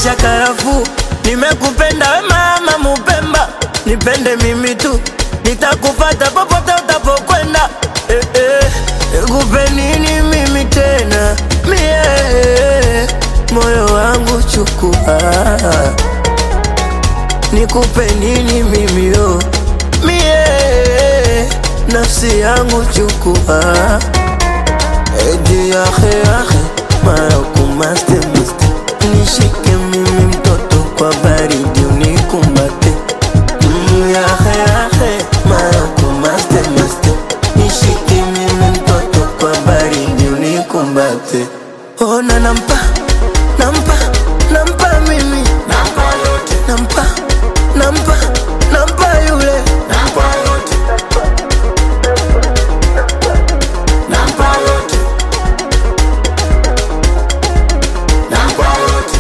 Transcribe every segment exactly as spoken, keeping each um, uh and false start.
maisha karafu. Nimekupenda we mama Mupemba, nipende mimi tu, nitakufata popote utapokwenda. Eh eh, nikupe nini mimi tena mie, moyo wangu chukua. Nikupe nini mimi yo mie, nafsi yangu chukua. Edi yahe yahe, maraku maste maste, nishike mimi mtoto kwa baridi unikumbate. Mm, yahe yahe, maraku maste maste, nishike mimi mtoto kwa baridi unikumbate. Oh na nampa, nampa, nampa mimi, nampa yote, nampa, nampa, nampa yule, nampa yote, nampa yote, nampa yote.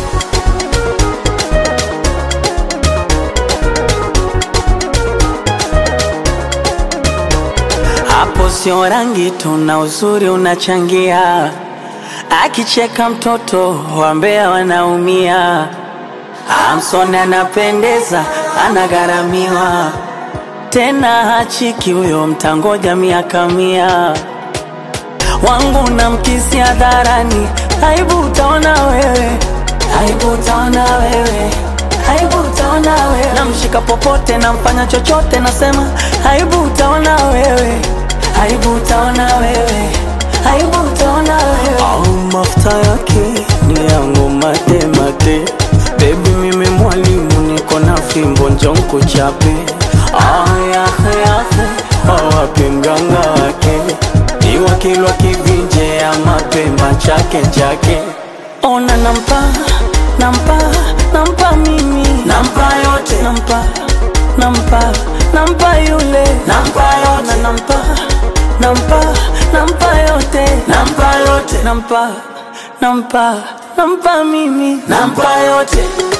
Hapo sio rangi tu na uzuri unachangia, akicheka mtoto wambea wanaumia. Hamson anapendeza, anagharamiwa, tena hachiki huyo mtangoja miaka mia. Wangu na mkisi hadharani, aibu utaona wewe, aibu utaona wewe, aibu utaona wewe. Namshika popote, namfanya chochote, nasema aibu utaona wewe, aibu utaona wewe, aibu utaona wewe. Au mafuta yake ni yangu mate mate, baby mimi mwalimu niko na fimbo njoo nikuchape. Ah yahe yahe, awapi mganga wake, ni wakilwa kivinje ya mapemba chake chake. Ona nampa, nampa, nampa mimi, nampa yote, nampa, nampa, nampa yule, nampa yote, nampa, nampa, nampa yote, nampa yote, nampa, nampa, nampa mimi, nampa yote.